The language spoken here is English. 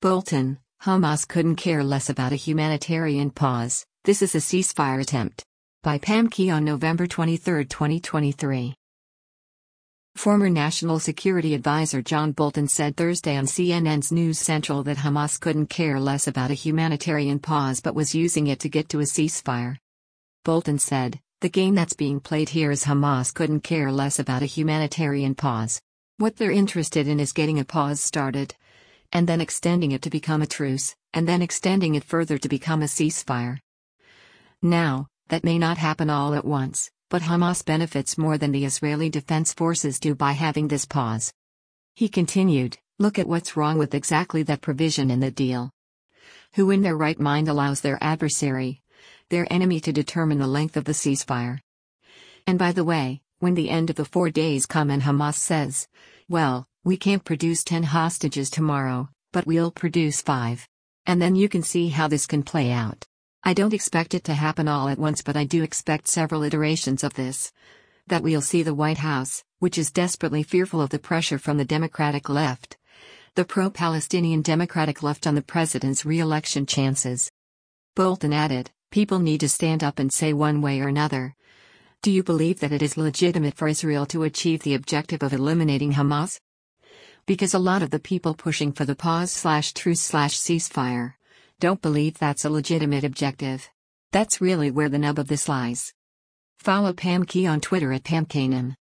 Bolton, Hamas couldn't care less about a humanitarian pause. This is a ceasefire attempt. By Pam Key on November 23, 2023. Former National Security Advisor John Bolton said Thursday on CNN's News Central that Hamas couldn't care less about a humanitarian pause but was using it to get to a ceasefire. Bolton said, "The game that's being played here is Hamas couldn't care less about a humanitarian pause. What they're interested in is getting a pause started, and then extending it to become a truce, and then extending it further to become a ceasefire. Now, that may not happen all at once, but Hamas benefits more than the Israeli Defense Forces do by having this pause." He continued, "Look at what's wrong with exactly that provision in the deal. Who in their right mind allows their adversary, their enemy, to determine the length of the ceasefire? And by the way, when the end of the 4 days come and Hamas says, well, we can't produce 10 hostages tomorrow, but we'll produce 5. And then you can see how this can play out. I don't expect it to happen all at once, but I do expect several iterations of this. That we'll see the White House, which is desperately fearful of the pressure from the Democratic left, the pro-Palestinian Democratic left, on the president's re-election chances." Bolton added, "People need to stand up and say one way or another. Do you believe that it is legitimate for Israel to achieve the objective of eliminating Hamas? Because a lot of the people pushing for the pause/truce/ceasefire don't believe that's a legitimate objective. That's really where the nub of this lies." Follow Pam Key on Twitter at PamKanem.